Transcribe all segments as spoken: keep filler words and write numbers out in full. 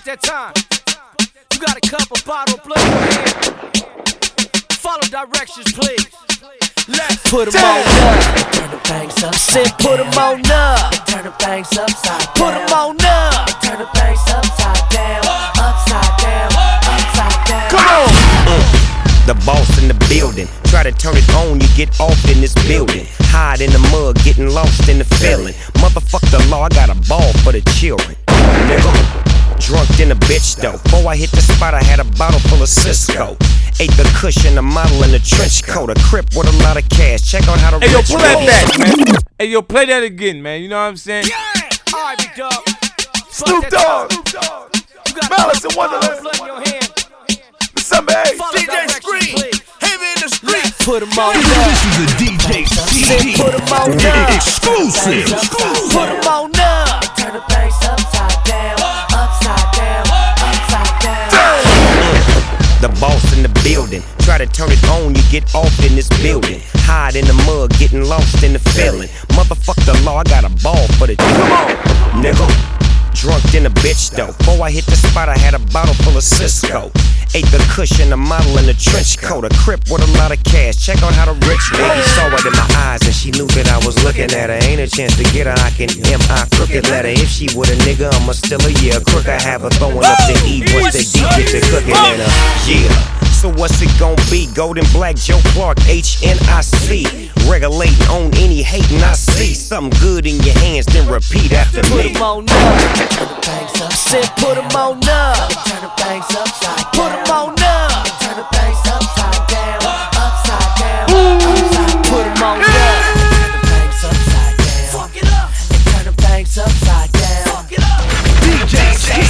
Fuck that time. You got a cup of bottle, blood in your hand. Follow directions, please. Let's put them on up. Turn the bangs up. Said put them on up. Turn the bangs upside down. Put them on up. Turn the bangs upside down. Upside down. Upside down. Come on. Mm. The boss in the building. Try to turn it on, you get off in this building. Hide in the mud, getting lost in the feeling. Motherfuck the law, I got a ball for the children. Nigga. Drunk in a bitch though. Before I hit the spot, I had a bottle full of Cisco. Ate the cushion, a model in a trench coat. A crip with a lot of cash. Check out how the hey, rich yo, play that back, man. Hey, yo, play that again, man. You know what I'm saying? Yeah! Alright, big dog. Snoop Dogg. Malice in Wonderland. December eighth. D J Scream. Him in the street. Put him on up. This is a D J C D. Put him on up. Exclusive. Put him on up. Turn the bangs upside down. Upside down. Upside down. The boss in the building. Try to turn it on, you get off in this building. Hide in the mud, getting lost in the feeling. Motherfuck the law, I got a ball for the come on, nigga. Drunk in a bitch though. Before I hit the spot, I had a bottle full of Cisco. Ate the cushion, a model in a trench coat. A crip with a lot of cash. Check out how the rich lady saw it in my eyes, and she knew that I was looking at her. Ain't a chance to get her, I can M I crooked letter. If she with a nigga, I'ma still a yeah. Crook, I have her throwing up the E once the D get to cooking in her. Yeah. So what's it gon' be? Golden Black, Joe Clark, H N I C. Regulating on any hating I see. Something good in your hands, then repeat after me. Put 'em on up. Turn the bangs up. Said put 'em on up. Turn the bangs upside down. Put 'em on up. Turn the bangs upside down. Upside down. Upside. Put 'em on up. Turn the bangs upside down. Fuck it up. And turn the bangs upside down. Fuck it up. D J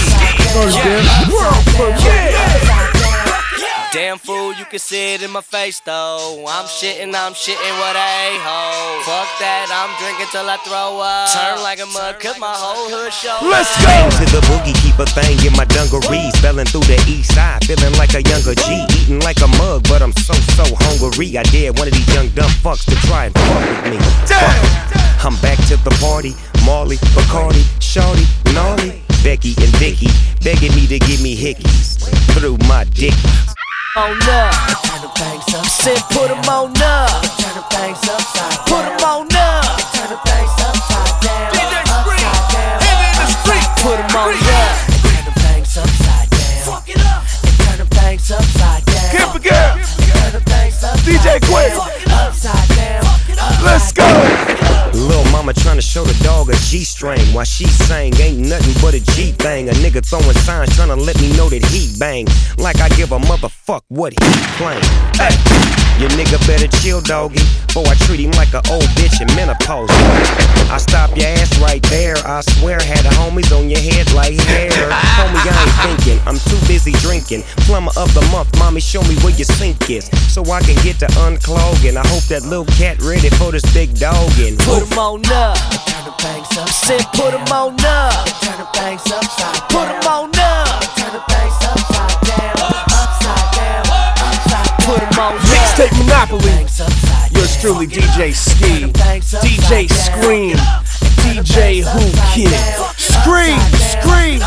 C. World premiere. Damn fool, you can see it in my face though. I'm shitting, I'm shitting what a a-hole. Fuck that, I'm drinking till I throw up. Turn like a mug, cause my whole hood show. Let's go! To the boogie, keep a thing in my dungarees. Spelling through the east side, feeling like a younger G. Eating like a mug, but I'm so, so hungry. I dare one of these young dumb fucks to try and fuck with me. Fuck. I'm back to the party. Marley, Bacardi, Shorty, Gnarly, Becky and Vicky begging me to give me hickeys through my dick. On up, turn the bangs up. Said put 'em on up. Turn the bangs upside down. Put 'em on up. Turn the bangs upside down. Upside down. in the street. Put 'em on up. Turn the bangs upside down. Fuck it up. Turn the bangs upside down. Can't forget. Turn the bangs upside D J Quick. Upside down. Let's go. Little mama tryna show the dog a G-string while she sang ain't nothing but a G thing. A nigga throwing signs tryna let me know that he bang. Like I give a motherfuck what he claim. Hey, your nigga better chill, doggy, before I treat him like an old bitch in menopause. I stop your ass right there. I swear, had the homies on your head like hair. Homie, I ain't thinking. I'm too busy drinking. Plumber of the month, mommy, show me where your sink is, so I can get to unclogging. I hope that little cat ready for this big dogging. Put 'em on up. Turn the bangs up. Said put 'em on up. Turn the bangs upside. Put 'em on up. Turn the bangs upside down. Upside down. Upside. Put 'em on up. Mixtape Monopoly. Bangs upside down. Yours truly, D J Ski, D J Scream, D J Who Kid. Scream, scream.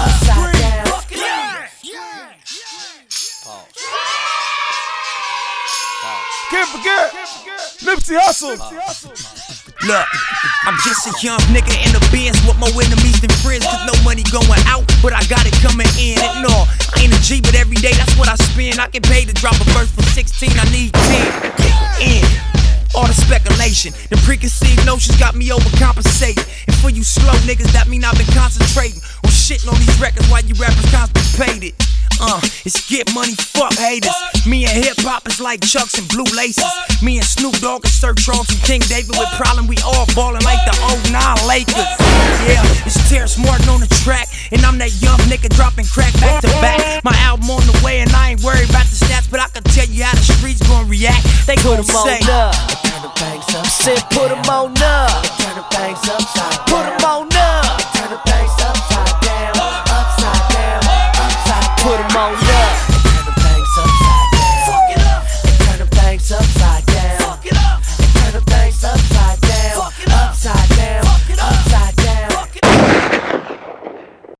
Can't forget Nipsey Hussle. Look, I'm just a young nigga in the Benz with more enemies than friends, cause no money going out, but I got it coming in. And no, I ain't a G, but every day that's what I spend. I get paid to drop a verse for sixteen, I need ten. In all the speculation, the preconceived notions got me overcompensating. And for you slow niggas, that mean I've been concentrating on shitting on these records while you rappers constipated. Uh, it's get money, fuck haters. Me and hip hop is like Chucks and blue laces. Me and Snoop Dogg and Sir Charles and King David with problem. We all ballin' like the oh nine Lakers. Yeah, it's Terrence Martin on the track, and I'm that young nigga dropping crack back to back. My album on the way, and I ain't worried about the stats, but I can tell you how the streets gon' react. They gon' Put 'em say, on up. Turn the bangs up. Said put 'em on up. Turn the bangs upside.